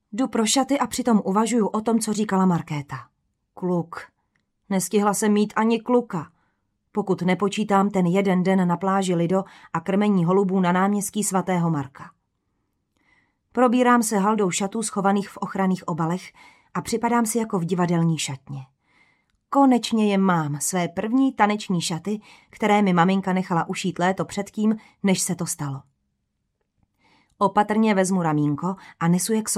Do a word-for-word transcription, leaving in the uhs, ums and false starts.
Jdu pro šaty a přitom uvažuju o tom, co říkala Markéta. Kluk. Nestihla jsem mít ani kluka. Pokud nepočítám ten jeden den na pláži Lido a krmení holubů na náměstí svatého Marka. Probírám se haldou šatů schovaných v ochranných obalech a připadám si jako v divadelní šatně. Konečně je mám, své první taneční šaty, které mi maminka nechala ušít léto předtím, než se to stalo. Opatrně vezmu ramínko a nesu je k